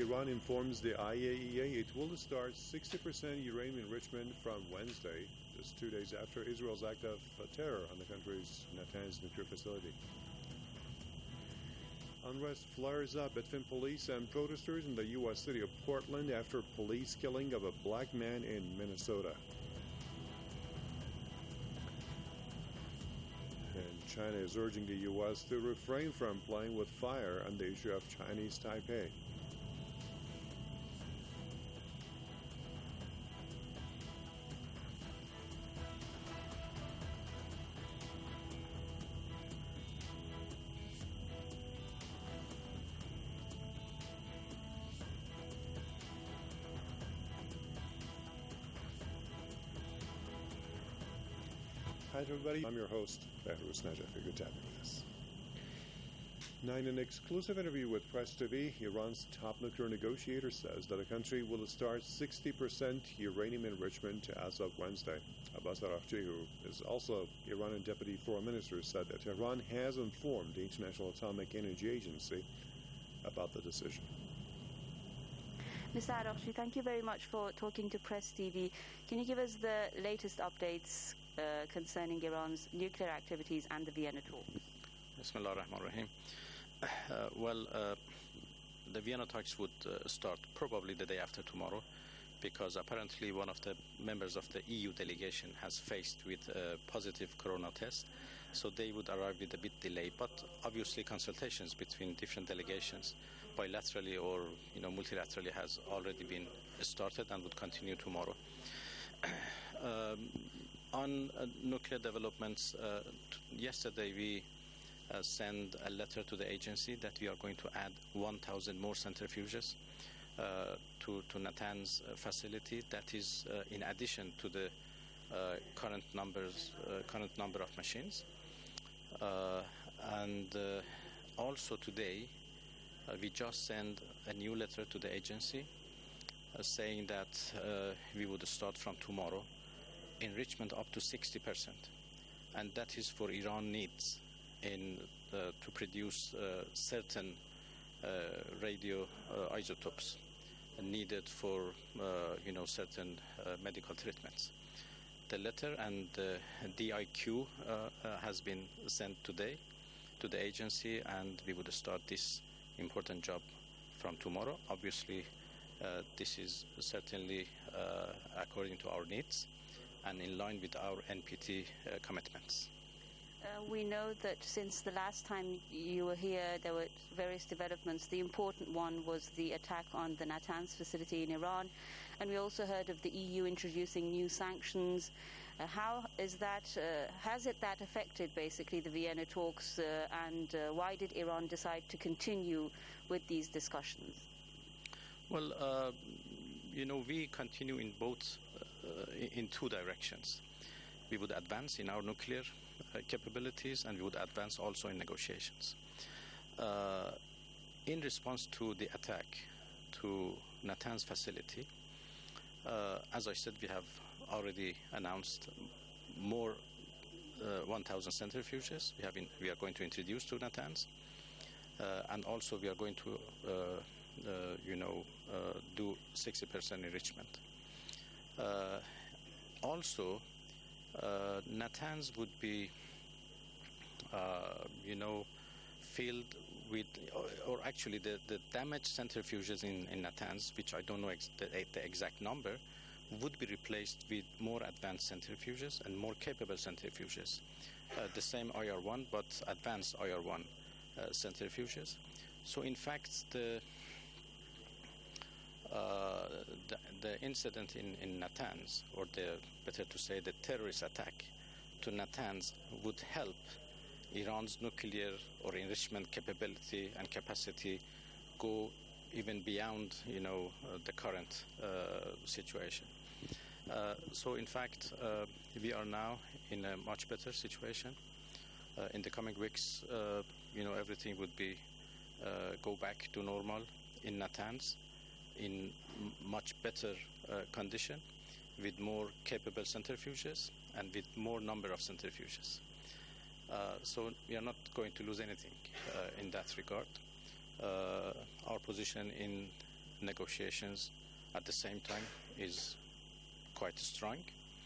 Iran informs the IAEA it will start 60% uranium enrichment from Wednesday, just 2 days after Israel's act of terror on the country's Natanz nuclear facility. Unrest flares up between police and protesters in the U.S. city of Portland after police killing of a black man in Minnesota. And China is urging the U.S. to refrain from playing with fire on the issue of Chinese Taipei. Hi everybody, I'm your host, Behruz Najafi. Good to have you with us. Now, in an exclusive interview with Press TV, Iran's top nuclear negotiator says that the country will start 60% uranium enrichment as of Wednesday. Abbas Araghchi, who is also Iranian deputy foreign minister, said that Tehran has informed the International Atomic Energy Agency about the decision. Mr. Araghchi, thank you very much for talking to Press TV. Can you give us the latest updates concerning Iran's nuclear activities and the Vienna talks? Bismillah ar-Rahman ar-Rahim. The Vienna talks would start probably the day after tomorrow, because apparently one of the members of the EU delegation has faced with a positive corona test, so they would arrive with a bit delay. But obviously consultations between different delegations, bilaterally or multilaterally, has already been started and would continue tomorrow. On nuclear developments, yesterday we sent a letter to the agency that we are going to add 1,000 more centrifuges to Natanz facility. That is in addition to the current number of machines. And also today we just sent a new letter to the agency saying that we would start from tomorrow enrichment up to 60%, and that is for Iran needs to produce certain radio isotopes needed for certain medical treatments. The letter and the DIQ has been sent today to the agency, and we would start this important job from tomorrow. Obviously, this is certainly according to our needs and in line with our NPT commitments. We know that since the last time you were here, there were various developments. The important one was the attack on the Natanz facility in Iran, and we also heard of the EU introducing new sanctions. How is that? Has that affected basically the Vienna talks, and why did Iran decide to continue with these discussions? Well, we continue in both, in two directions. We would advance in our nuclear capabilities, and we would advance also in negotiations. In response to the attack to Natanz facility, as I said, we have already announced more 1,000 centrifuges we are going to introduce to Natanz, and also we are going to do 60% enrichment. Also, Natanz would be, filled with, or actually the damaged centrifuges in Natanz, which I don't know the exact number, would be replaced with more advanced centrifuges and more capable centrifuges. The same IR1, but advanced IR1 centrifuges. So in fact, the incident in Natanz, or better to say the terrorist attack to Natanz, would help Iran's nuclear or enrichment capability and capacity go even beyond the current situation. So in fact, we are now in a much better situation. In the coming weeks, everything would be go back to normal in Natanz, in much better condition, with more capable centrifuges and with more number of centrifuges. So we are not going to lose anything in that regard. Our position in negotiations at the same time is quite strong.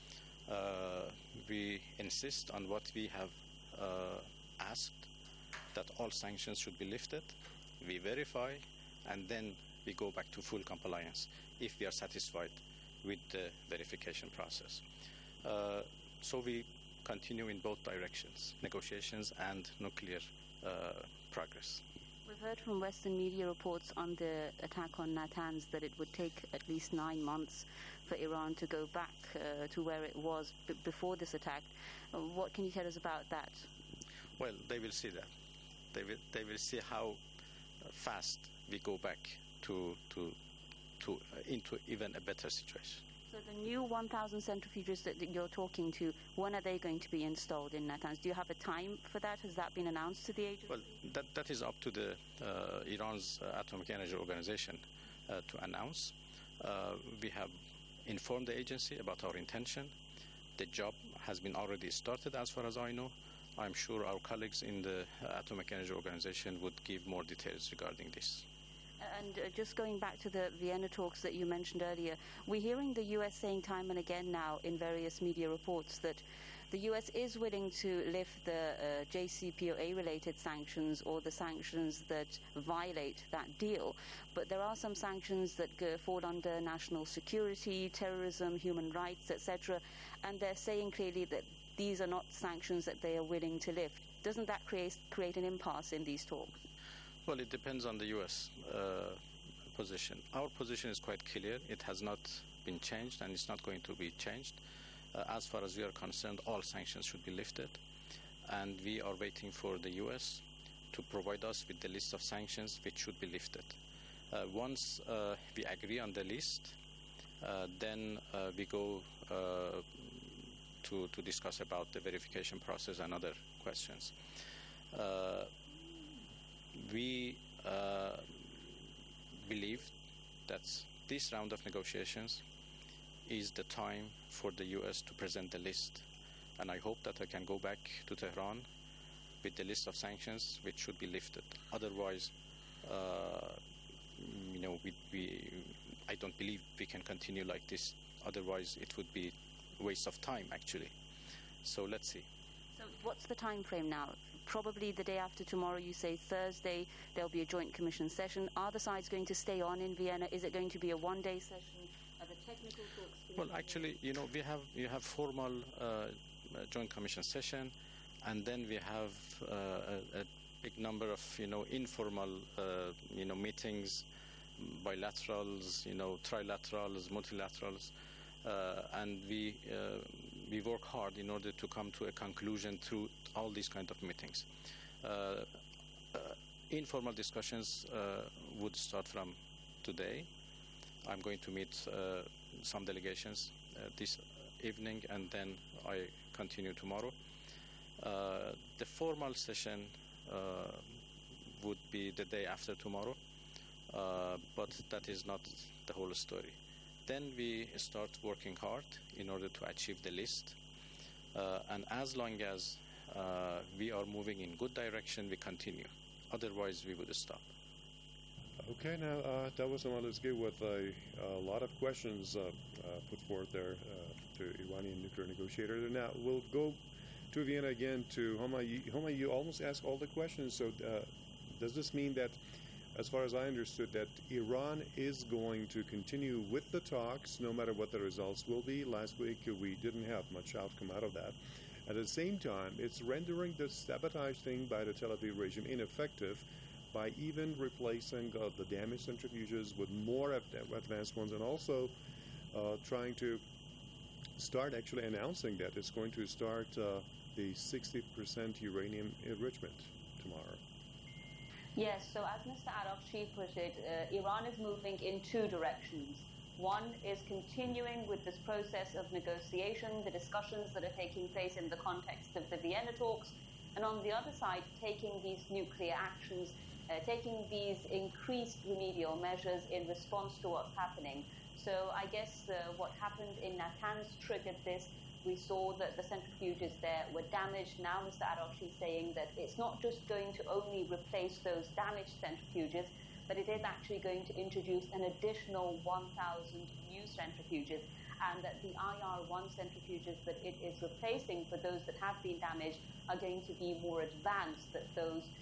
We insist on what we have asked, that all sanctions should be lifted. We verify, and then we go back to full compliance if we are satisfied with the verification process. So we continue in both directions, negotiations and nuclear progress. We've heard from Western media reports on the attack on Natanz that it would take at least 9 months for Iran to go back to where it was before this attack. What can you tell us about that? Well, they will see that. They will see how fast we go back into even a better situation. So the new 1,000 centrifuges that you're talking to, when are they going to be installed in Natanz? Do you have a time for that? Has that been announced to the agency? Well, that is up to the Iran's Atomic Energy Organization to announce. We have informed the agency about our intention. The job has been already started, as far as I know. I'm sure our colleagues in the Atomic Energy Organization would give more details regarding this. And just going back to the Vienna talks that you mentioned earlier, we're hearing the U.S. saying time and again now in various media reports that the U.S. is willing to lift the JCPOA-related sanctions or the sanctions that violate that deal. But there are some sanctions that fall under national security, terrorism, human rights, etc. And they're saying clearly that these are not sanctions that they are willing to lift. Doesn't that create an impasse in these talks? Well, it depends on the U.S. Position. Our position is quite clear. It has not been changed, and it's not going to be changed. As far as we are concerned, all sanctions should be lifted, and we are waiting for the U.S. to provide us with the list of sanctions which should be lifted. Once we agree on the list, then we go to discuss about the verification process and other questions. We believe that this round of negotiations is the time for the U.S. to present the list, and I hope that I can go back to Tehran with the list of sanctions which should be lifted. Otherwise, I don't believe we can continue like this. Otherwise, it would be a waste of time, actually. So let's see. So what's the time frame now? Probably the day after tomorrow, you say Thursday, there'll be a joint commission session. Are the sides going to stay on in Vienna? Is it going to be a one-day session? Are the technical talks? Well, actually, you have formal joint commission session, and then we have a big number of informal meetings, bilaterals, trilaterals, multilaterals, and we work hard in order to come to a conclusion through all these kind of meetings. Informal discussions would start from today. I'm going to meet some delegations this evening, and then I continue tomorrow. The formal session would be the day after tomorrow, but that is not the whole story. Then we start working hard in order to achieve the list, and as long as we are moving in good direction, we continue. Otherwise, we would stop. Okay, now that was Amalis with a lot of questions put forth there to Iranian nuclear negotiator. Now we'll go to Vienna again to Homa. Homa, you almost asked all the questions. So does this mean that, as far as I understood, that Iran is going to continue with the talks no matter what the results will be? Last week we didn't have much outcome out of that. At the same time, it's rendering the sabotage thing by the Tel Aviv regime ineffective by even replacing the damaged centrifuges with more advanced ones, and also trying to start actually announcing that it's going to start the 60% uranium enrichment tomorrow. Yes, so as Mr. Araghchi put it, Iran is moving in two directions. One is continuing with this process of negotiation, the discussions that are taking place in the context of the Vienna talks, and on the other side, taking these nuclear actions, taking these increased remedial measures in response to what's happening. So I guess what happened in Natanz triggered this. We saw that the centrifuges there were damaged. Now Mr. Araghchi is saying that it's not just going to only replace those damaged centrifuges, that it is actually going to introduce an additional 1,000 new centrifuges, and that the IR1 centrifuges that it is replacing for those that have been damaged are going to be more advanced than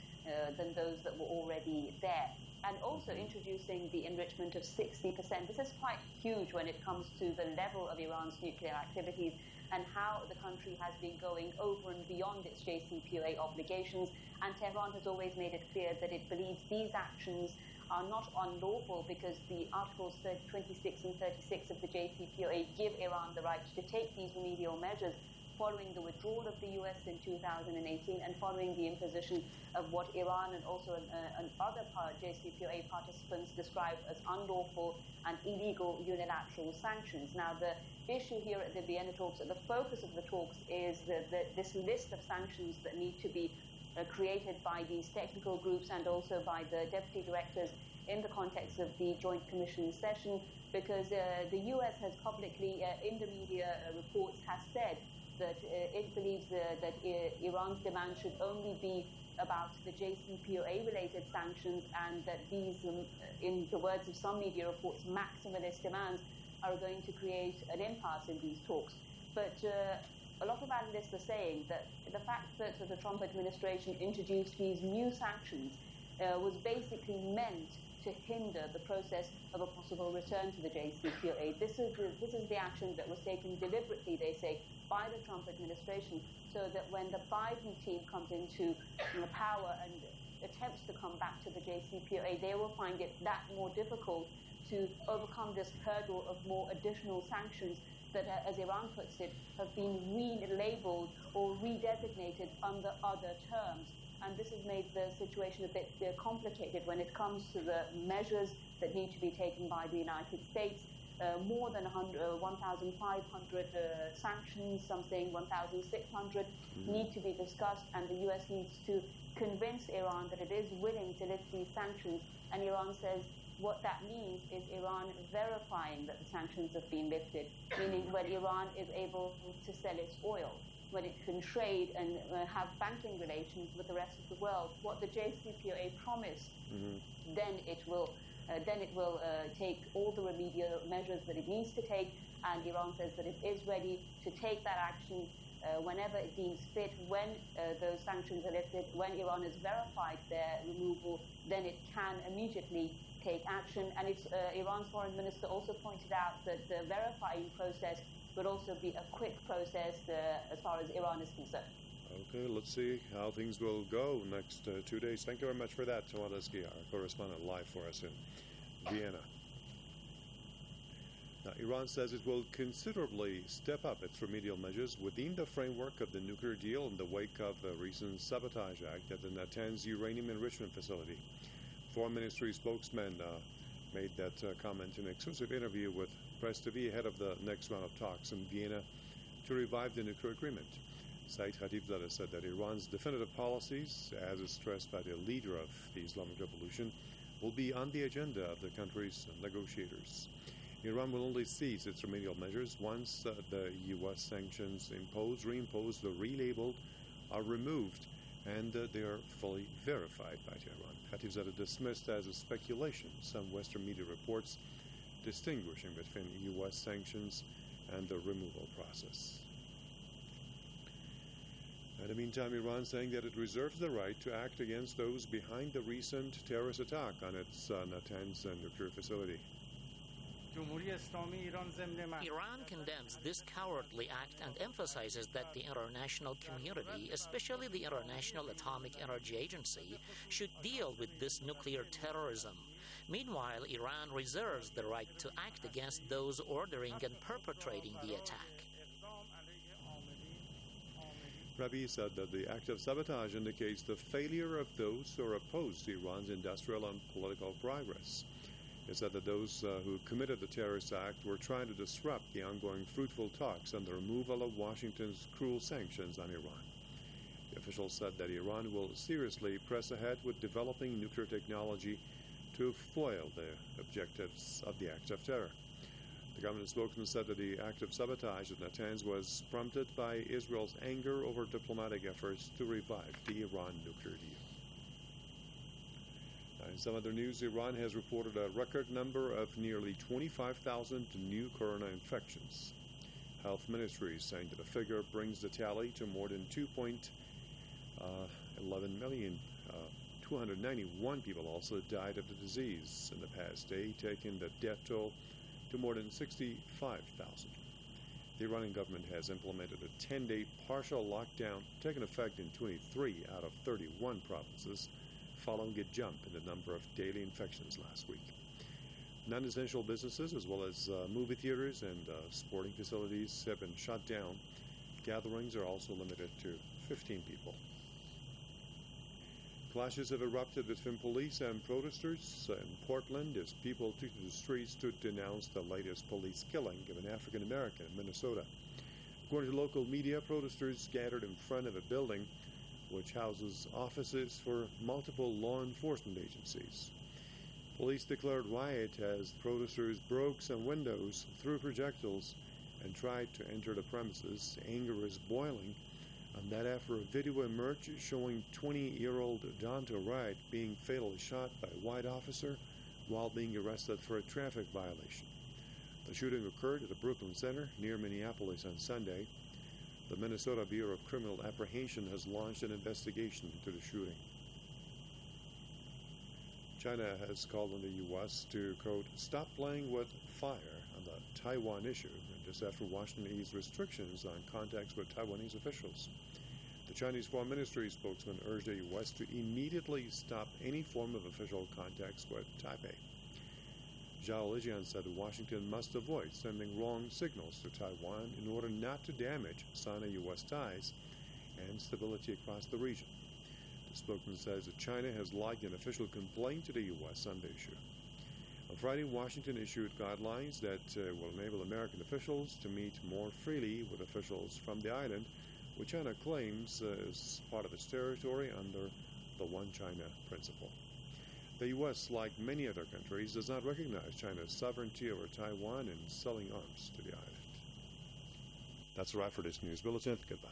those that were already there. And also introducing the enrichment of 60%. This is quite huge when it comes to the level of Iran's nuclear activities and how the country has been going over and beyond its JCPOA obligations. And Tehran has always made it clear that it believes these actions are not unlawful because the Articles 26 and 36 of the JCPOA give Iran the right to take these remedial measures following the withdrawal of the US in 2018 and following the imposition of what Iran and also other JCPOA participants describe as unlawful and illegal unilateral sanctions. Now, the issue here at the Vienna talks, the focus of the talks is this list of sanctions that need to be created by these technical groups and also by the deputy directors in the context of the Joint Commission session, because the US has publicly, in the media reports, has said that it believes that Iran's demand should only be about the JCPOA-related sanctions, and that these, in the words of some media reports, maximalist demands are going to create an impasse in these talks. But a lot of analysts are saying that the fact that the Trump administration introduced these new sanctions was basically meant to hinder the process of a possible return to the JCPOA. This is the action that was taken deliberately, they say, by the Trump administration, so that when the Biden team comes into power and attempts to come back to the JCPOA, they will find it that more difficult to overcome this hurdle of more additional sanctions that, as Iran puts it, have been relabeled or redesignated under other terms. And this has made the situation a bit complicated when it comes to the measures that need to be taken by the United States. More than 1,500 sanctions, some saying 1,600, need to be discussed, and the U.S. needs to convince Iran that it is willing to lift these sanctions. And Iran says what that means is Iran verifying that the sanctions have been lifted, meaning when Iran is able to sell its oil, when it can trade and have banking relations with the rest of the world, what the JCPOA promised, then it will take all the remedial measures that it needs to take, and Iran says that it is ready to take that action whenever it deems fit. When those sanctions are lifted, when Iran has verified their removal, then it can immediately take action. And Iran's foreign minister also pointed out that the verifying process would also be a quick process as far as Iran is concerned. Okay, let's see how things will go next 2 days. Thank you very much for that, Tomal Eski, our correspondent live for us in Vienna. Now, Iran says it will considerably step up its remedial measures within the framework of the nuclear deal in the wake of a recent sabotage act at the Natanz uranium enrichment facility. Foreign Ministry spokesman made that comment in an exclusive interview with Press TV ahead of the next round of talks in Vienna to revive the nuclear agreement. Saeed Khatibzadeh said that Iran's definitive policies, as is stressed by the leader of the Islamic Revolution, will be on the agenda of the country's negotiators. Iran will only cease its remedial measures once the U.S. sanctions reimposed, the relabeled, are removed, and they are fully verified by Tehran. Khatibzadeh dismissed as a speculation some Western media reports distinguishing between U.S. sanctions and the removal process. In the meantime, Iran saying that it reserves the right to act against those behind the recent terrorist attack on its Natanz nuclear facility. Iran condemns this cowardly act and emphasizes that the international community, especially the International Atomic Energy Agency, should deal with this nuclear terrorism. Meanwhile, Iran reserves the right to act against those ordering and perpetrating the attack. Rabi said that the act of sabotage indicates the failure of those who are opposed to Iran's industrial and political progress. He said that those who committed the terrorist act were trying to disrupt the ongoing fruitful talks on the removal of Washington's cruel sanctions on Iran. The official said that Iran will seriously press ahead with developing nuclear technology to foil the objectives of the act of terror. The government spokesman said that the act of sabotage at Natanz was prompted by Israel's anger over diplomatic efforts to revive the Iran nuclear deal. In some other news, Iran has reported a record number of nearly 25,000 new corona infections. Health Ministry is saying that the figure brings the tally to more than 2.91 people also died of the disease in the past day, taking the death toll to more than 65,000. The Iranian government has implemented a 10-day partial lockdown, taking effect in 23 out of 31 provinces, following a jump in the number of daily infections last week. Non-essential businesses, as well as movie theaters and sporting facilities, have been shut down. Gatherings are also limited to 15 people. Clashes have erupted between police and protesters in Portland as people took to the streets to denounce the latest police killing of an African American in Minnesota. According to local media, protesters gathered in front of a building which houses offices for multiple law enforcement agencies. Police declared riot as protesters broke some windows, threw projectiles, and tried to enter the premises. Anger is boiling. And that after a video emerged showing 20-year-old Donta Wright being fatally shot by a white officer while being arrested for a traffic violation. The shooting occurred at the Brooklyn Center near Minneapolis on Sunday. The Minnesota Bureau of Criminal Apprehension has launched an investigation into the shooting. China has called on the U.S. to, quote, stop playing with fire on the Taiwan issue, just after Washington eased restrictions on contacts with Taiwanese officials. The Chinese Foreign Ministry spokesman urged the U.S. to immediately stop any form of official contacts with Taipei. Zhao Lijian said Washington must avoid sending wrong signals to Taiwan in order not to damage Sino-U.S. ties and stability across the region. The spokesman says that China has lodged an official complaint to the U.S. on the issue. On Friday, Washington issued guidelines that will enable American officials to meet more freely with officials from the island, which China claims is part of its territory under the One China principle. The U.S., like many other countries, does not recognize China's sovereignty over Taiwan and selling arms to the island. That's a wrap for this news bulletin. Goodbye.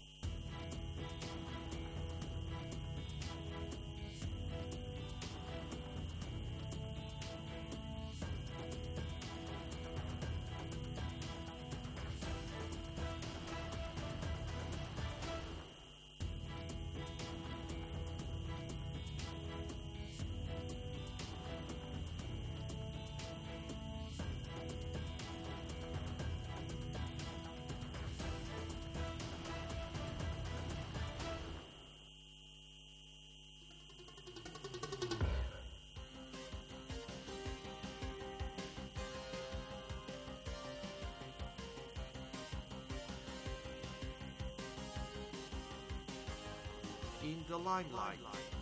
In the limelight.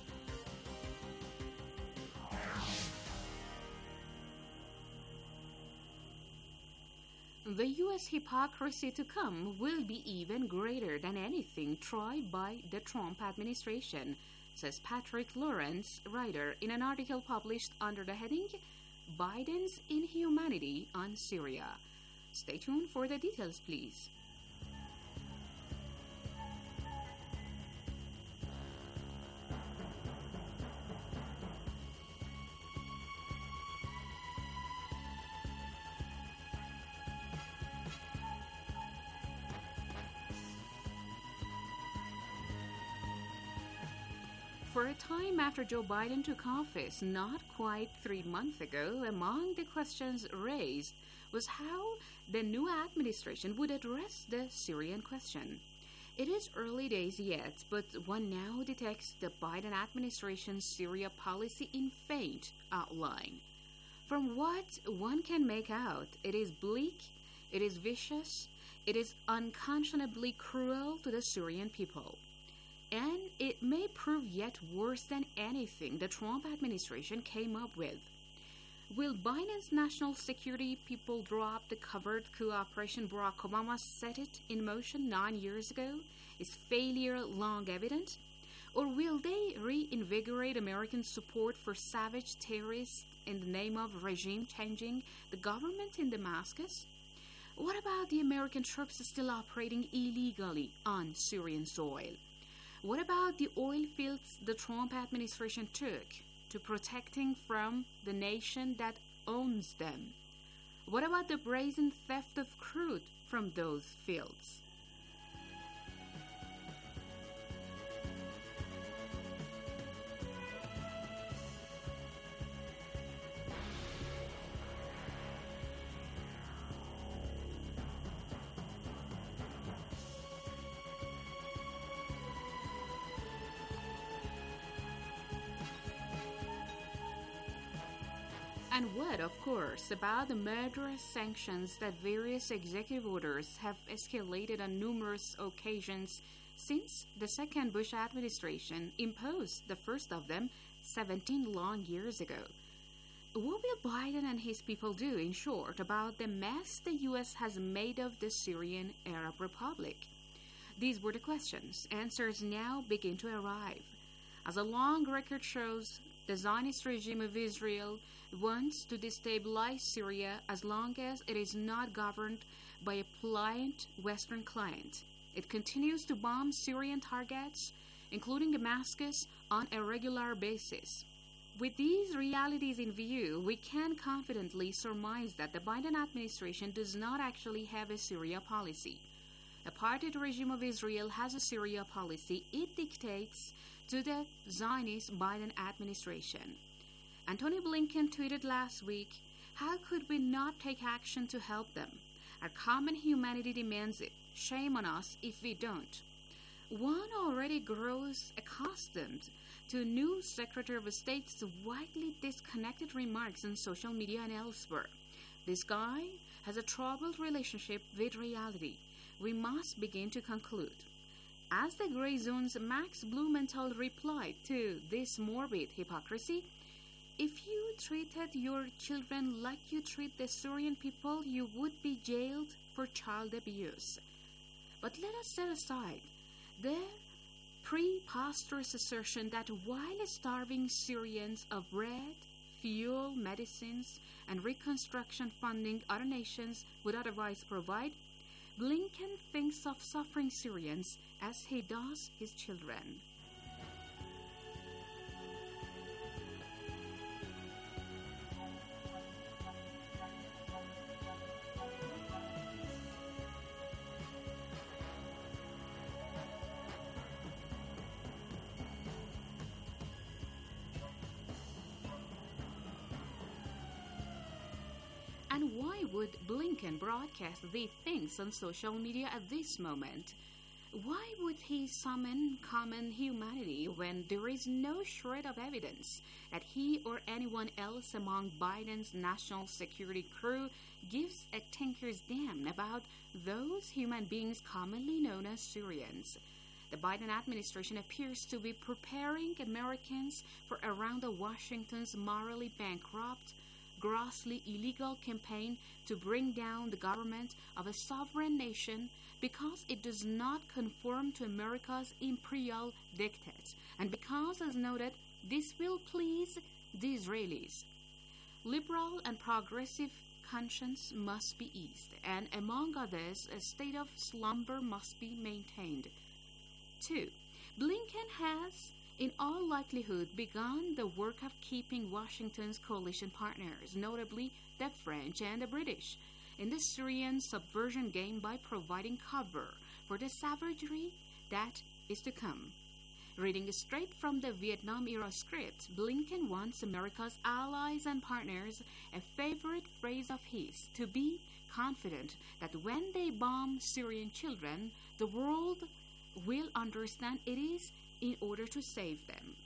The U.S. hypocrisy to come will be even greater than anything tried by the Trump administration, says Patrick Lawrence, writer, in an article published under the heading Biden's Inhumanity on Syria. Stay tuned for the details, please. For a time after Joe Biden took office, not quite 3 months ago, among the questions raised was how the new administration would address the Syrian question. It is early days yet, but one now detects the Biden administration's Syria policy in faint outline. From what one can make out, it is bleak, it is vicious, it is unconscionably cruel to the Syrian people. And it may prove yet worse than anything the Trump administration came up with. Will Biden's national security people drop the covert coup operation Barack Obama set it in motion 9 years ago? Is failure long evident? Or will they reinvigorate American support for savage terrorists in the name of regime changing the government in Damascus? What about the American troops still operating illegally on Syrian soil? What about the oil fields the Trump administration took to protecting from the nation that owns them? What about the brazen theft of crude from those fields? And what, of course, about the murderous sanctions that various executive orders have escalated on numerous occasions since the second Bush administration imposed the first of them 17 long years ago? What will Biden and his people do, in short, about the mess the U.S. has made of the Syrian Arab Republic? These were the questions. Answers now begin to arrive. As a long record shows, the Zionist regime of Israel wants to destabilize Syria as long as it is not governed by a pliant Western client. It continues to bomb Syrian targets, including Damascus, on a regular basis. With these realities in view, we can confidently surmise that the Biden administration does not actually have a Syria policy. The apartheid regime of Israel has a Syria policy it dictates to the Zionist Biden administration. Antony Blinken tweeted last week, "How could we not take action to help them? Our common humanity demands it. Shame on us if we don't." One already grows accustomed to new Secretary of State's widely disconnected remarks on social media and elsewhere. This guy has a troubled relationship with reality. We must begin to conclude. As the Gray Zone's Max Blumenthal replied to this morbid hypocrisy, "If you treated your children like you treat the Syrian people, you would be jailed for child abuse." But let us set aside the preposterous assertion that while starving Syrians of bread, fuel, medicines, and reconstruction funding other nations would otherwise provide, Blinken thinks of suffering Syrians as he does his children. And why would Blinken broadcast these things on social media at this moment? Why would he summon common humanity when there is no shred of evidence that he or anyone else among Biden's national security crew gives a tinker's damn about those human beings commonly known as Syrians? The Biden administration appears to be preparing Americans for around Washington's morally bankrupt, grossly illegal campaign to bring down the government of a sovereign nation because it does not conform to America's imperial dictates, and because, as noted, this will please the Israelis. Liberal and progressive conscience must be eased, and among others, a state of slumber must be maintained. 2. Blinken has, in all likelihood, begun the work of keeping Washington's coalition partners, notably the French and the British, in the Syrian subversion game by providing cover for the savagery that is to come. Reading straight from the Vietnam-era script, Blinken wants America's allies and partners, a favorite phrase of his, to be confident that when they bomb Syrian children, the world will understand it is in order to save them.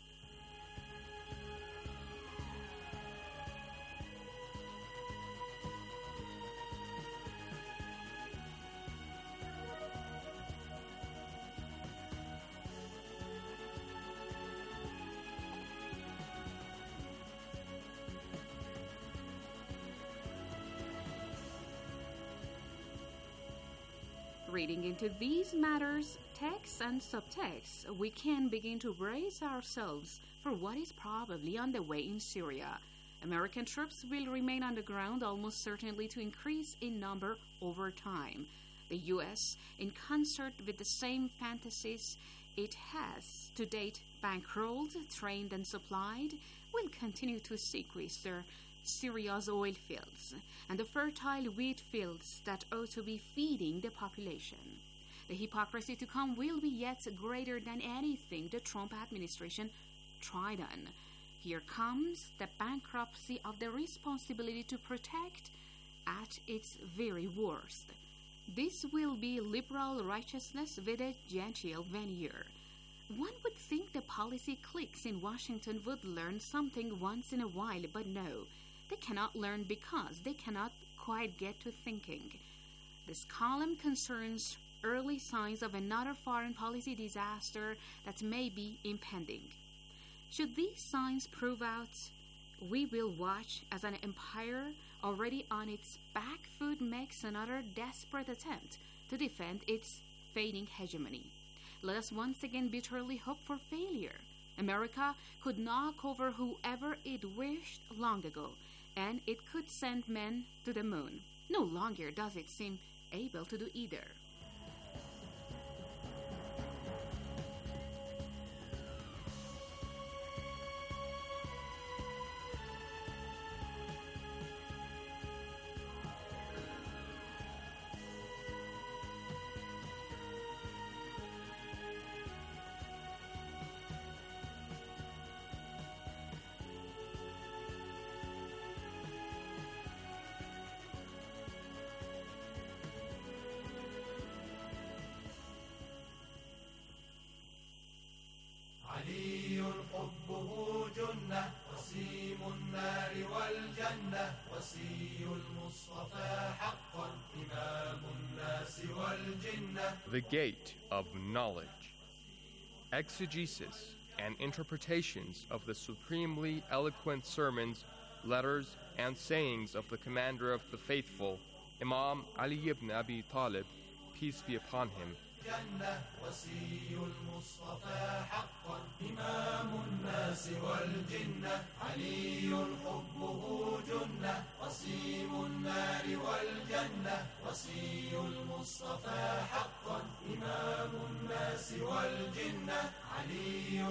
Reading into these matters, text and subtext, we can begin to brace ourselves for what is probably on the way in Syria. American troops will remain on the ground, almost certainly to increase in number over time. The U.S., in concert with the same fantasies it has to date bankrolled, trained, and supplied, will continue to sequester Syria's oil fields and the fertile wheat fields that ought to be feeding the population. The hypocrisy to come will be yet greater than anything the Trump administration tried on. Here comes the bankruptcy of the responsibility to protect at its very worst. This will be liberal righteousness with a genteel veneer. One would think the policy cliques in Washington would learn something once in a while, but no, they cannot learn because they cannot quite get to thinking. This column concerns early signs of another foreign policy disaster that may be impending. Should these signs prove out, we will watch as an empire already on its back foot makes another desperate attempt to defend its fading hegemony. Let us once again bitterly hope for failure. America could knock over whoever it wished long ago, and it could send men to the moon. No longer does it seem able to do either. علي حبه جنة وسيم النار والجنة وسي المصطفى حقا إمام الناس والجنة. The Gate of Knowledge. Exegesis and interpretations of the supremely eloquent sermons, letters, and sayings of the Commander of the Faithful, Imam Ali ibn Abi Talib, peace be upon him. جنة وسي المصطفى حقا إمام الناس والجنة علي حبه جنة وسيم النار والجنة وسي المصطفى حقا إمام الناس والجنة علي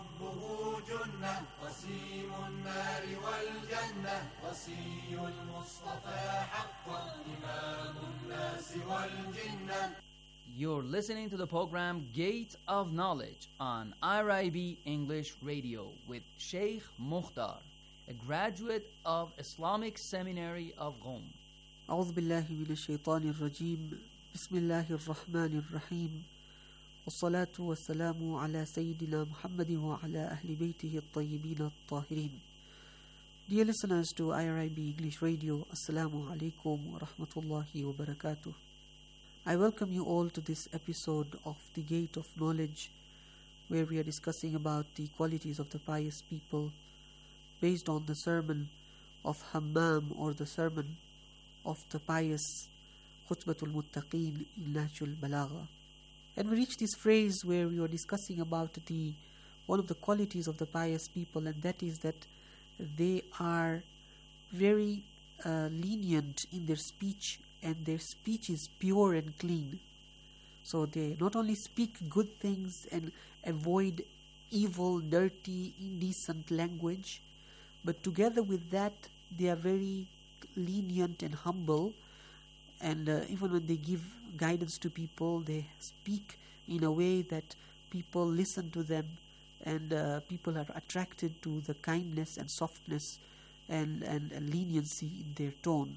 حبه جنة وسيم النار والجنة وسي المصطفى حقا إمام الناس والجنة. You're listening to the program Gate of Knowledge on IRIB English Radio with Sheikh Mukhtar, a graduate of Islamic Seminary of Qom. أعوذ بالله من الشيطان الرجيم بسم الله الرحمن الرحيم والصلاة والسلام على سيدنا محمد وعلى أهل بيته الطيبين الطاهرين. Dear listeners to IRIB English Radio, Assalamu alaikum wa rahmatullahi wa barakatuh. I welcome you all to this episode of The Gate of Knowledge, where we are discussing about the qualities of the pious people based on the sermon of Hammam, or the sermon of the pious Khutbatul Muttaqeen in Nahjul Balagha. And we reach this phrase where we are discussing about one of the qualities of the pious people, and that is that they are very lenient in their speech, and their speech is pure and clean. So they not only speak good things and avoid evil, dirty, indecent language, but together with that they are very lenient and humble, and even when they give guidance to people, they speak in a way that people listen to them, and people are attracted to the kindness and softness and leniency in their tone.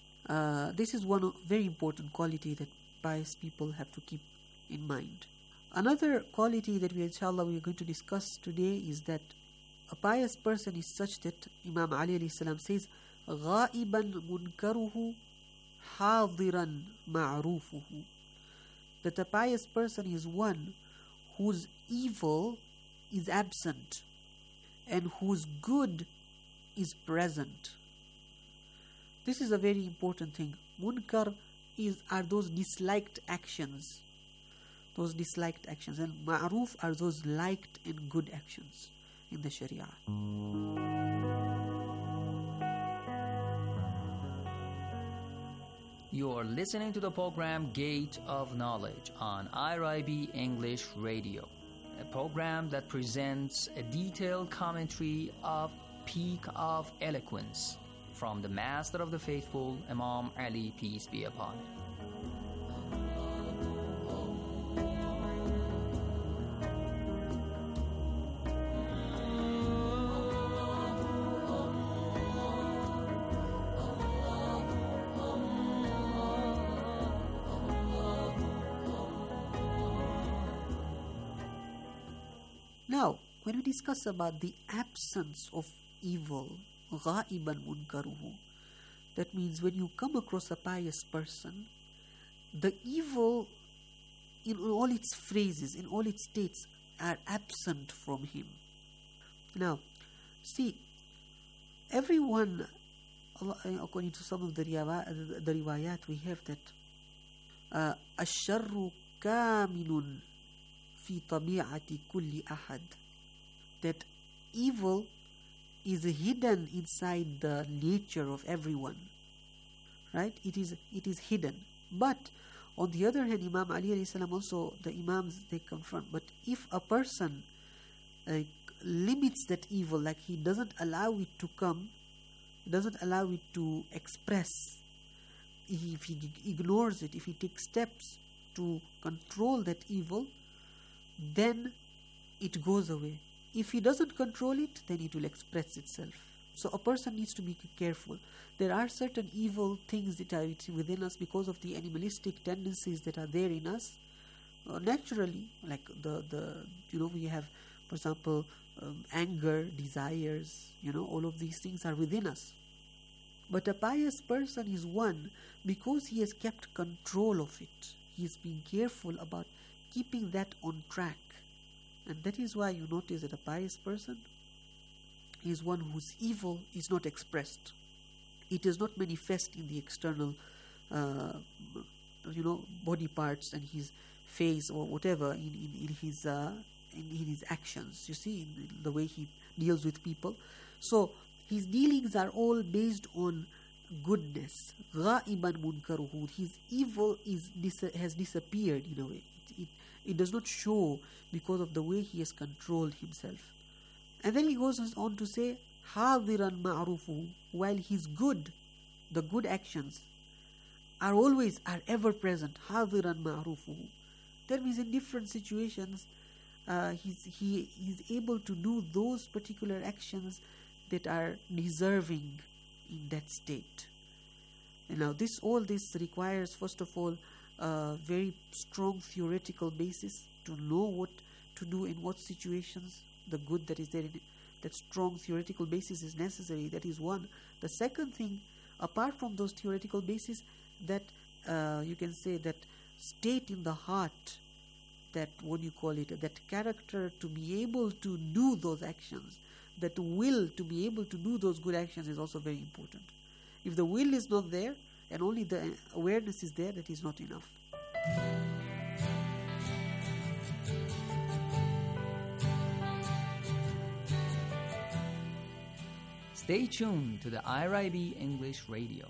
This is one very important quality that pious people have to keep in mind. Another quality that we are going to discuss today is that a pious person is such that Imam Ali alayhi salam says, غَائِبًا مُنْكَرُهُ حَاضِرًا مَعْرُوفُهُ. That a pious person is one whose evil is absent and whose good is present. This is a very important thing. Munkar are those disliked actions. And ma'ruf are those liked and good actions in the Sharia. You are listening to the program Gate of Knowledge on IRIB English Radio. a program that presents a detailed commentary of Peak of Eloquence from the Master of the Faithful, Imam Ali, peace be upon him. Now, when we discuss about the absence of evil, غَائِبًا مُنْكَرُهُ, that means when you come across a pious person, the evil in all its phrases, in all its states, are absent from him. Now, see, everyone, according to some of the riwayat, we have that الشر كامن في طبيعة كل أحد, that evil is hidden inside the nature of everyone, right? It is hidden. But on the other hand, Imam Ali alayhi salam, also the Imams, they confront, but if a person limits that evil, like he doesn't allow it to come, doesn't allow it to express, if he ignores it, if he takes steps to control that evil, then it goes away. If he doesn't control it, then it will express itself. So a person needs to be careful. There are certain evil things that are within us because of the animalistic tendencies that are there in us. Naturally, like we have, for example, anger, desires, all of these things are within us. But a pious person is one because he has kept control of it. He is being careful about keeping that on track. And that is why you notice that a pious person is one whose evil is not expressed. It is not manifest in the external body parts and his face or whatever in his actions. You see, in the way he deals with people. So his dealings are all based on goodness. غَائِبًا مُنْكَرُهُ. His evil has disappeared in a way. It does not show because of the way he has controlled himself. And then he goes on to say, حَاضِرًا مَعْرُوفُهُ. While his good, the good actions, are ever present. حَاضِرًا مَعْرُوفُهُ. That means in different situations, he's able to do those particular actions that are deserving in that state. And now all this requires, first of all, a very strong theoretical basis to know what to do in what situations. The good that is there in it, that strong theoretical basis is necessary. That is one. The second thing, apart from those theoretical basis, that you can say that state in the heart, that that character to be able to do those actions, that will to be able to do those good actions is also very important. If the will is not there and only the awareness is there, that is not enough. Stay tuned to the IRIB English Radio.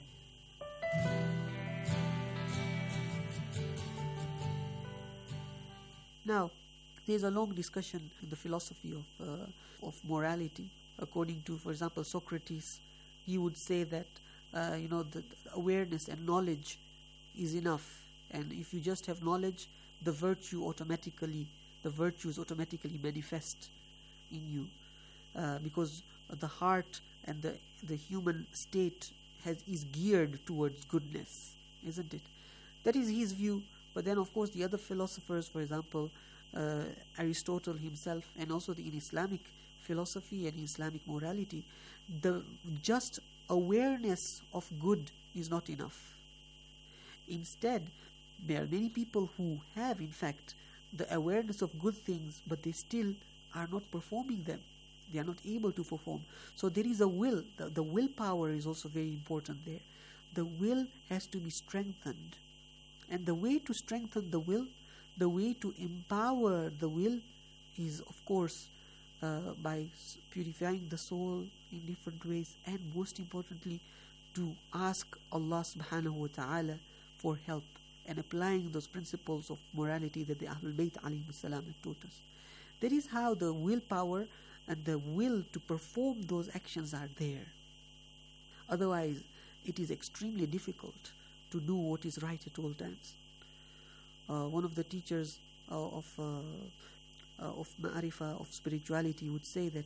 Now, there is a long discussion in the philosophy of morality. According to, for example, Socrates, he would say that the awareness and knowledge is enough, and if you just have knowledge, the virtues automatically manifest in you, because the heart and the human state is geared towards goodness, isn't it? That is his view. But then, of course, the other philosophers, for example, Aristotle himself, and also in Islamic philosophy and Islamic morality, the just awareness of good is not enough. Instead, there are many people who have, in fact, the awareness of good things, but they still are not performing them. They are not able to perform. So there is a will. The willpower is also very important there. The will has to be strengthened. And the way to strengthen the will, the way to empower the will is, of course, by purifying the soul in different ways, and most importantly, to ask Allah subhanahu wa ta'ala for help and applying those principles of morality that the Ahlul Bayt alayhi salam have taught us. That is how the willpower and the will to perform those actions are there. Otherwise, it is extremely difficult to do what is right at all times. One of the teachers of ma'arifah, of spirituality, would say that,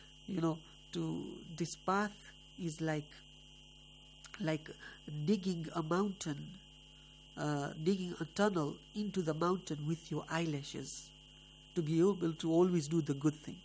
this path is like digging a mountain, digging a tunnel into the mountain with your eyelashes to be able to always do the good thing.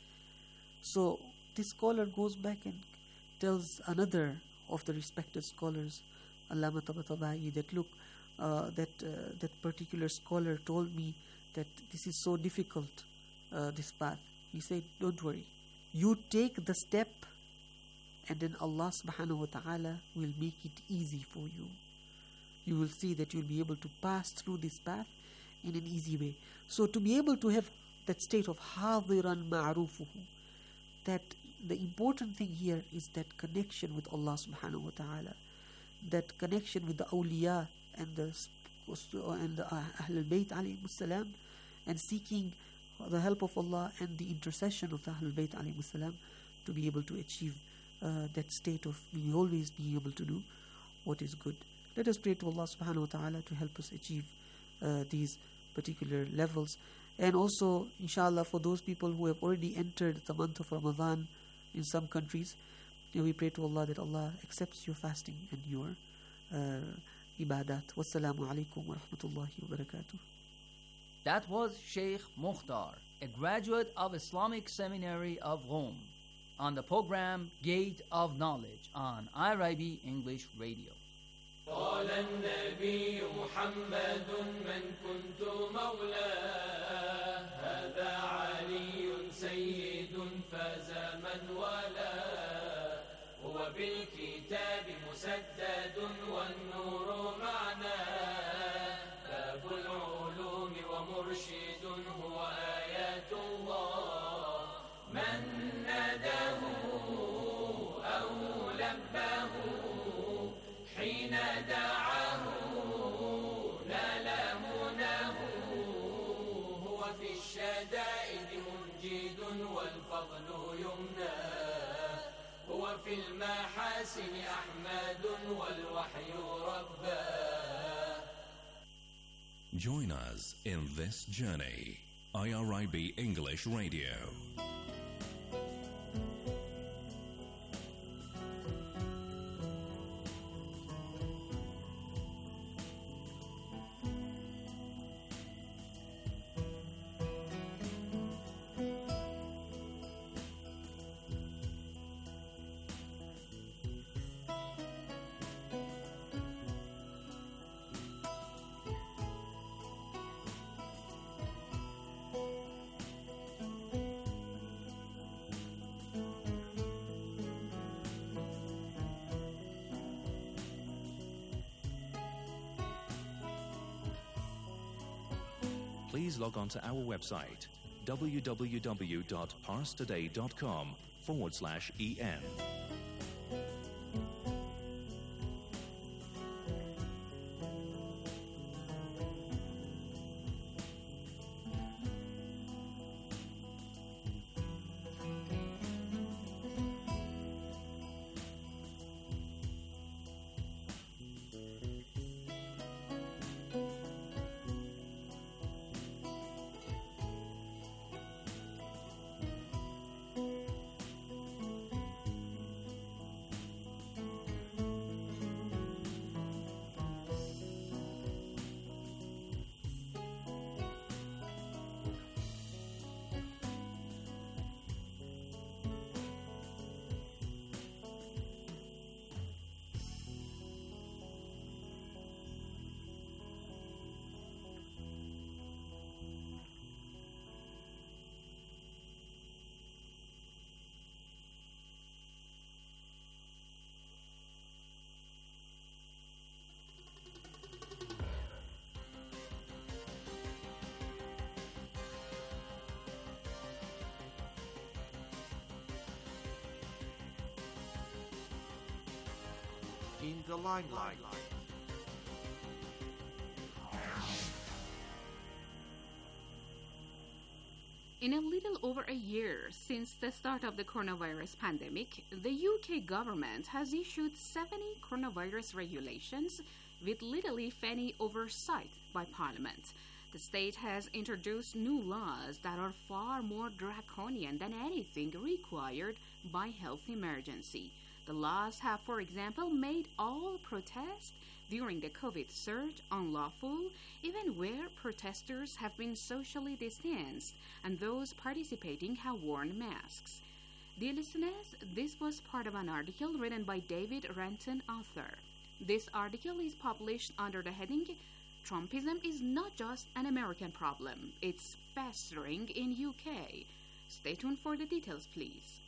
So this scholar goes back and tells another of the respected scholars, Allama Tabatabai, that look, that particular scholar told me that this is so difficult, this path. He said, don't worry, you take the step and then Allah subhanahu wa ta'ala will make it easy for you. You will see that you'll be able to pass through this path in an easy way. So to be able to have that state of hadiran ma'rufuhu, that the important thing here is that connection with Allah subhanahu wa ta'ala, that connection with the awliya and the Ahlul Bayt alayhimus salam, and seeking the help of Allah and the intercession of the Ahlul Bayt alayhimus salam to be able to achieve that state of always being able to do what is good. Let us pray to Allah subhanahu wa ta'ala to help us achieve these particular levels. And also, inshallah, for those people who have already entered the month of Ramadan in some countries, we pray to Allah that Allah accepts your fasting and your ibadat. Wassalamu alaikum wa rahmatullahi wa barakatuh. That was Sheikh Mukhtar, a graduate of Islamic Seminary of Rome, on the program Gate of Knowledge on IRIB English Radio. قال النبي محمد من كنت مولاه هذا علي سيد فاز من والاه هو بالكتاب مسدد والنور معناه باب العلوم ومرشد هو آيات الله من ناداه أو لباه حين دعاه نال مناه هو في الشدائد منجد والفضل يمناه هو في المحاسن أحمد والوحي رباه. Join us in this journey. IRIB English Radio. Please log on to our website www.parstoday.com/en. In the limelight. In a little over a year since the start of the coronavirus pandemic, the UK government has issued 70 coronavirus regulations with little, if any, oversight by Parliament. The state has introduced new laws that are far more draconian than anything required by health emergency. The laws have, for example, made all protests during the COVID surge unlawful, even where protesters have been socially distanced and those participating have worn masks. Dear listeners, this was part of an article written by David Renton, author. This article is published under the heading, Trumpism is not just an American problem, it's festering in UK. Stay tuned for the details, please.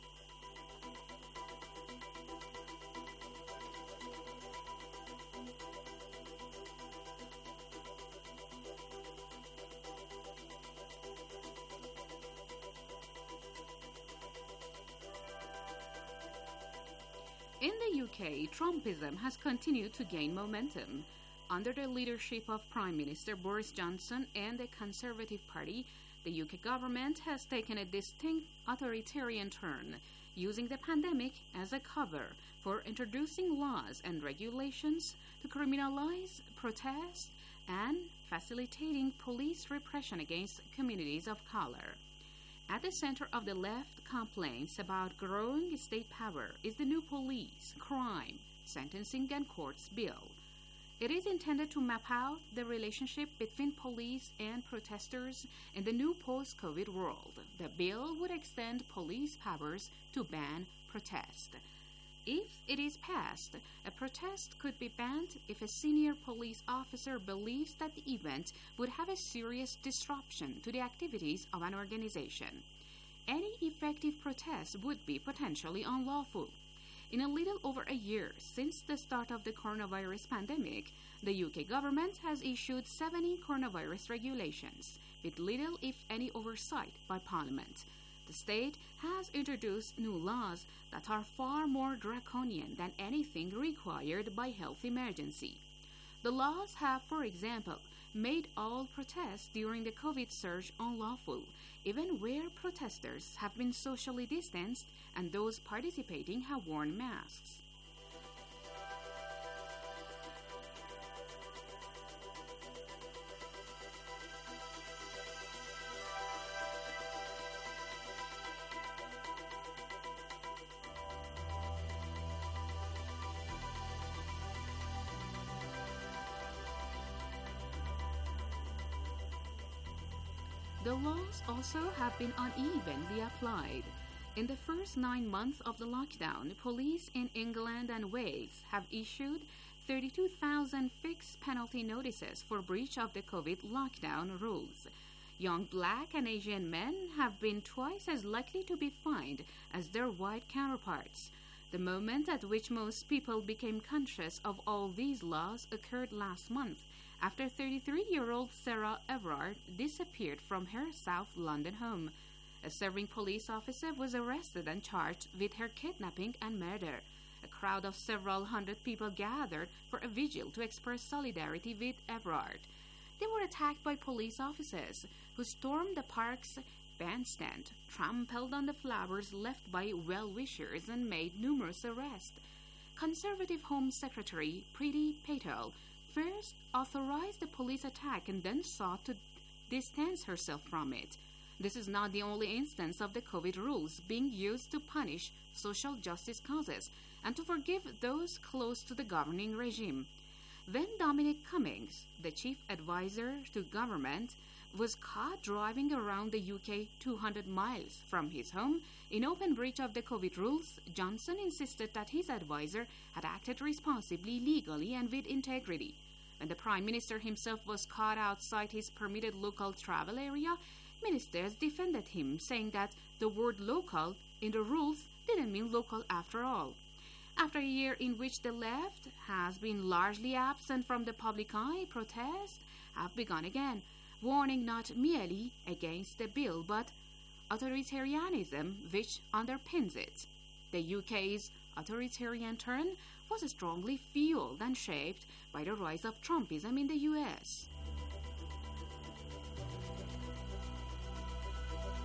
In the UK, Trumpism has continued to gain momentum. Under the leadership of Prime Minister Boris Johnson and the Conservative Party, the UK government has taken a distinct authoritarian turn, using the pandemic as a cover for introducing laws and regulations to criminalize protest and facilitating police repression against communities of color. At the center of the left complaints about growing state power is the new police, crime, sentencing and courts bill. It is intended to map out the relationship between police and protesters in the new post-COVID world. The bill would extend police powers to ban protest. If it is passed, a protest could be banned if a senior police officer believes that the event would have a serious disruption to the activities of an organization. Any effective protest would be potentially unlawful. In a little over a year since the start of the coronavirus pandemic, the UK government has issued 70 coronavirus regulations, with little, if any, oversight by Parliament. The state has introduced new laws that are far more draconian than anything required by health emergency. The laws have, for example, made all protests during the COVID surge unlawful, even where protesters have been socially distanced and those participating have worn masks. The laws also have been unevenly applied. In the first 9 months of the lockdown, police in England and Wales have issued 32,000 fixed penalty notices for breach of the COVID lockdown rules. Young Black and Asian men have been twice as likely to be fined as their white counterparts. The moment at which most people became conscious of all these laws occurred last month, after 33-year-old Sarah Everard disappeared from her South London home. A serving police officer was arrested and charged with her kidnapping and murder. A crowd of several hundred people gathered for a vigil to express solidarity with Everard. They were attacked by police officers who stormed the park's bandstand, trampled on the flowers left by well-wishers, and made numerous arrests. Conservative Home Secretary Priti Patel first authorized the police attack and then sought to distance herself from it. This is not the only instance of the COVID rules being used to punish social justice causes and to forgive those close to the governing regime. When Dominic Cummings, the chief advisor to government, was caught driving around the UK 200 miles from his home in open breach of the COVID rules, Johnson insisted that his advisor had acted responsibly, legally, and with integrity. When the Prime Minister himself was caught outside his permitted local travel area, ministers defended him, saying that the word local in the rules didn't mean local after all. After a year in which the left has been largely absent from the public eye, protests have begun again, warning not merely against the bill but authoritarianism which underpins it. The UK's authoritarian turn was strongly fueled and shaped by the rise of Trumpism in the US.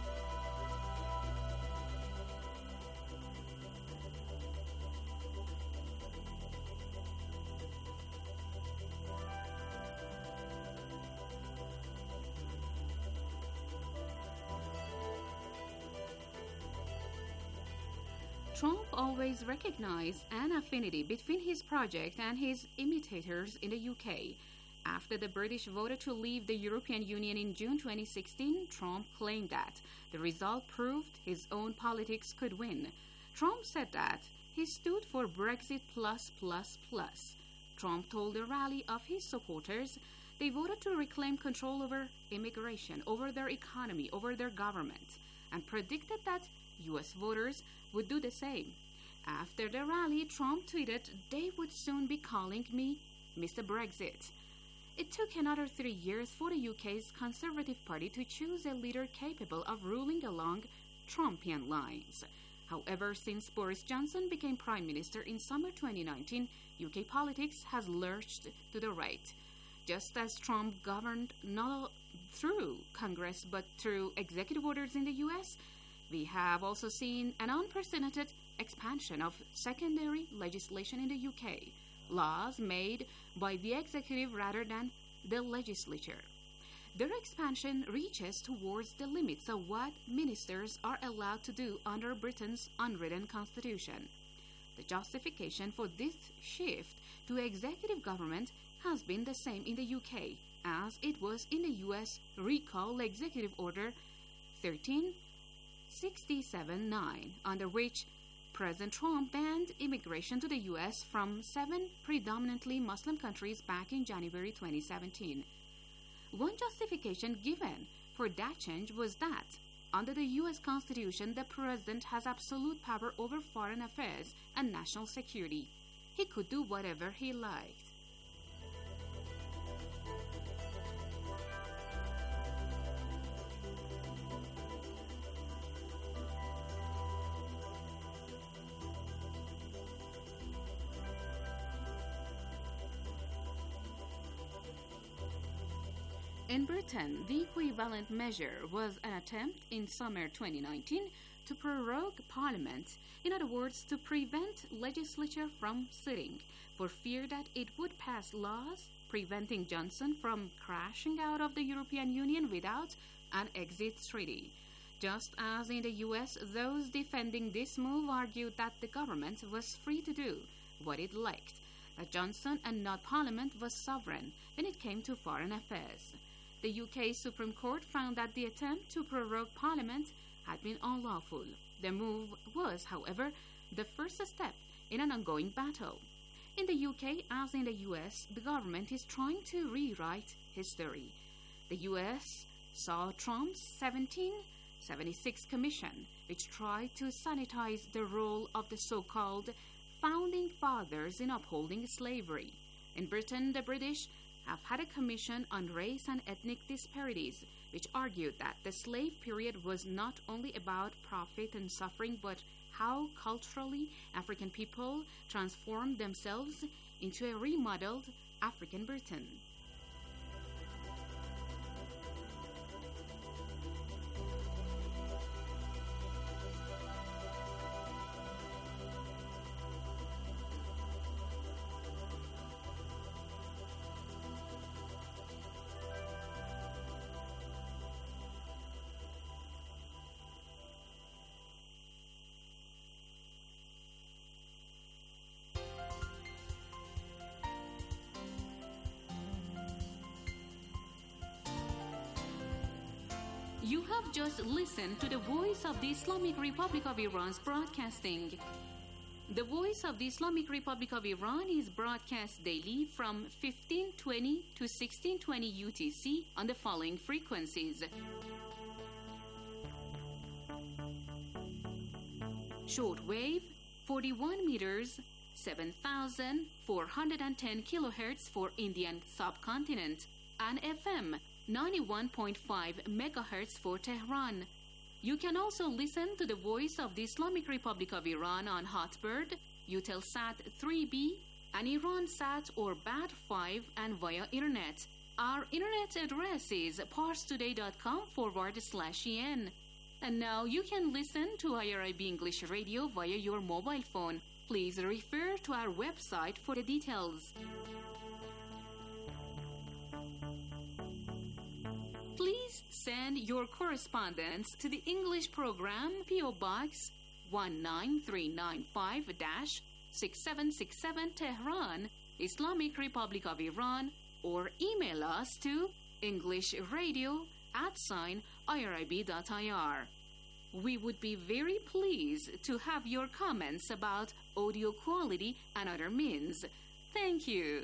Trump always recognized an affinity between his project and his imitators in the UK. After the British voted to leave the European Union in June 2016, Trump claimed that the result proved his own politics could win. Trump said that he stood for Brexit plus. Trump told a rally of his supporters they voted to reclaim control over immigration, over their economy, over their government, and predicted that U.S. voters would do the same. After the rally, Trump tweeted, "They would soon be calling me Mr. Brexit." It took another 3 years for the UK's Conservative Party to choose a leader capable of ruling along Trumpian lines. However, since Boris Johnson became Prime Minister in summer 2019, UK politics has lurched to the right. Just as Trump governed not through Congress but through executive orders in the US, we have also seen an unprecedented expansion of secondary legislation in the UK, laws made by the executive rather than the legislature. Their expansion reaches towards the limits of what ministers are allowed to do under Britain's unwritten constitution. The justification for this shift to executive government has been the same in the UK as it was in the US Recall Executive Order 13679, under which President Trump banned immigration to the U.S. from 7 predominantly Muslim countries back in January 2017. One justification given for that change was that, under the U.S. Constitution, the President has absolute power over foreign affairs and national security. He could do whatever he liked. In Britain, the equivalent measure was an attempt in summer 2019 to prorogue Parliament, in other words, to prevent legislature from sitting, for fear that it would pass laws preventing Johnson from crashing out of the European Union without an exit treaty. Just as in the US, those defending this move argued that the government was free to do what it liked, that Johnson and not Parliament was sovereign when it came to foreign affairs. The UK Supreme Court found that the attempt to prorogue Parliament had been unlawful. The move was, however, the first step in an ongoing battle. In the UK, as in the US, the government is trying to rewrite history. The US saw Trump's 1776 Commission, which tried to sanitize the role of the so-called Founding Fathers in upholding slavery. In Britain, the British have had a commission on race and ethnic disparities, which argued that the slave period was not only about profit and suffering, but how culturally African people transformed themselves into a remodeled African Britain. You have just listened to the Voice of the Islamic Republic of Iran's broadcasting. The Voice of the Islamic Republic of Iran is broadcast daily from 1520 to 1620 UTC on the following frequencies. Shortwave, 41 meters, 7,410 kilohertz for Indian subcontinent, and FM, 91.5 megahertz for Tehran. You can also listen to the Voice of the Islamic Republic of Iran on Hotbird, Eutelsat 3B, and Iransat or BAT5, and via Internet. Our Internet address is parstoday.com/en. And now you can listen to IRIB English Radio via your mobile phone. Please refer to our website for the details. Please send your correspondence to the English program, P.O. Box 19395-6767 Tehran, Islamic Republic of Iran, or email us to englishradio@irib.ir. We would be very pleased to have your comments about audio quality and other means. Thank you.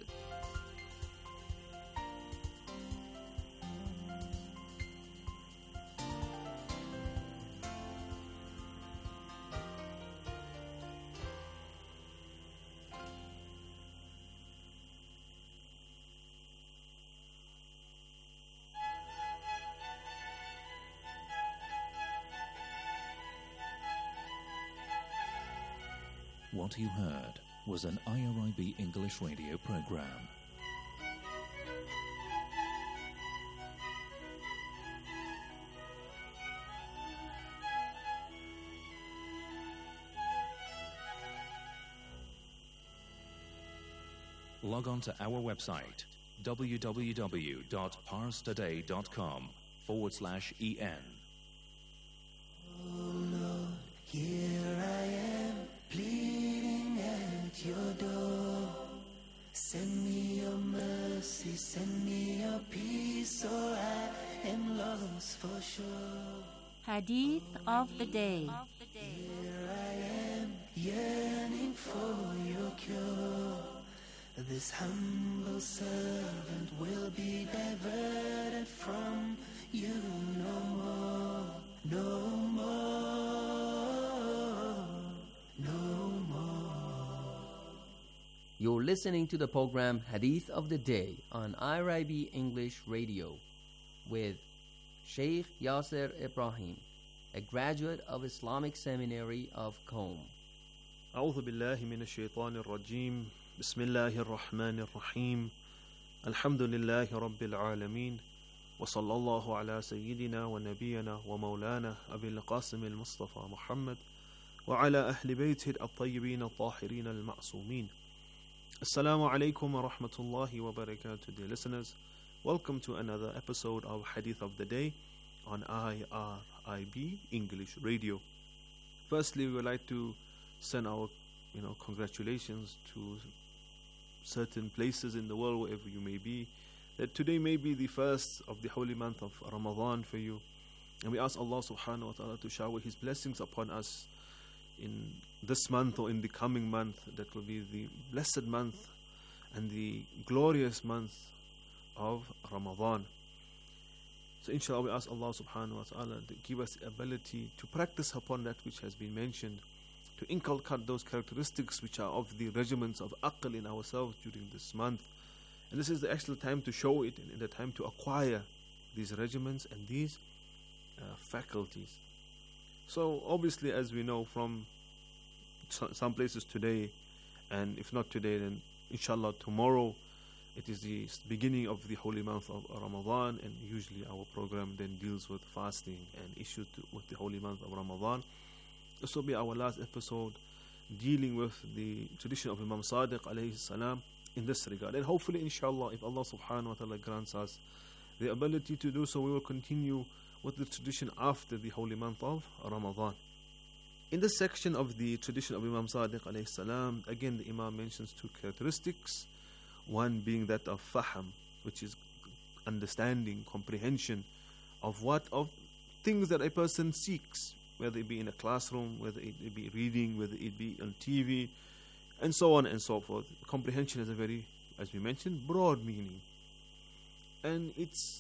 What you heard was an IRIB English radio program. Log on to our website www.parstoday.com/en. Oh Lord, here I am, pleading at your door. Send me your mercy, send me your peace, or I am lost for sure. Hadith of the day. Here I am, yearning for your cure. This humble servant will be diverted from you no more, no more, no more. You're listening to the program Hadith of the Day on IRIB English Radio with Sheikh Yasser Ibrahim, a graduate of Islamic Seminary of Qom. أعوذ بالله من الشيطان الرجيم بسم الله الرحمن الرحيم الحمد لله رب العالمين وصلى الله على سيدنا ونبينا ومولانا أبي القاسم المصطفى محمد وعلى أهل بيته الطيبين الطاهرين المعصومين. Assalamu alaikum wa rahmatullahi wa barakatuh, dear listeners. Welcome to another episode of Hadith of the Day on IRIB English Radio. Firstly, we would like to send our congratulations to certain places in the world, wherever you may be, that today may be the first of the holy month of Ramadan for you. And we ask Allah subhanahu wa ta'ala to shower His blessings upon us in this month or in the coming month, that will be the blessed month and the glorious month of Ramadan. So inshallah we ask Allah subhanahu wa ta'ala to give us the ability to practice upon that which has been mentioned, to inculcate those characteristics which are of the regiments of aql in ourselves during this month. And this is the actual time to show it and the time to acquire these regiments and these faculties. So obviously, as we know from some places today, and if not today, then inshallah tomorrow, it is the beginning of the holy month of Ramadan, and usually our program then deals with fasting and issues with the holy month of Ramadan. This will be our last episode dealing with the tradition of Imam Sadiq alayhi salam in this regard. And hopefully, inshallah, if Allah subhanahu wa ta'ala grants us the ability to do so, we will continue with the tradition after the holy month of Ramadan. In this section of the tradition of Imam Sadiq alayhi salam, again the Imam mentions two characteristics. One being that of faham, which is understanding, comprehension of things that a person seeks, whether it be in a classroom, whether it be reading, whether it be on TV, and so on and so forth. Comprehension is a very, as we mentioned, broad meaning. And its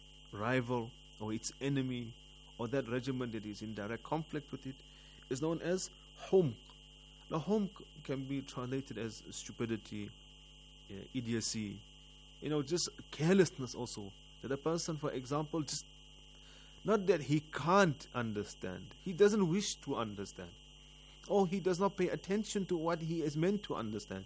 rival or its enemy or that regiment that is in direct conflict with it is known as humq. Now humq can be translated as stupidity, idiocy, just carelessness also. That a person, for example, just not that he can't understand, he doesn't wish to understand, or he does not pay attention to what he is meant to understand.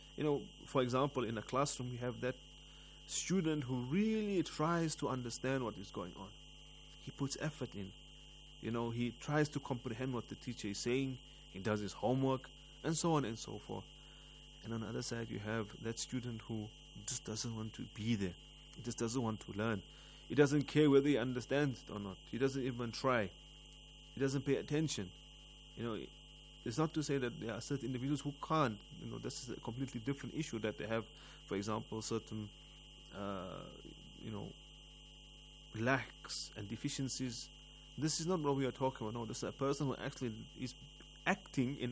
For example, in a classroom you have that student who really tries to understand what is going on. He puts effort in. He tries to comprehend what the teacher is saying. He does his homework, and so on and so forth. And on the other side, you have that student who just doesn't want to be there. He just doesn't want to learn. He doesn't care whether he understands it or not. He doesn't even try. He doesn't pay attention. it's not to say that there are certain individuals who can't. This is a completely different issue, that they have, for example, certain lacks and deficiencies. This is not what we are talking about. No, this is a person who actually is acting in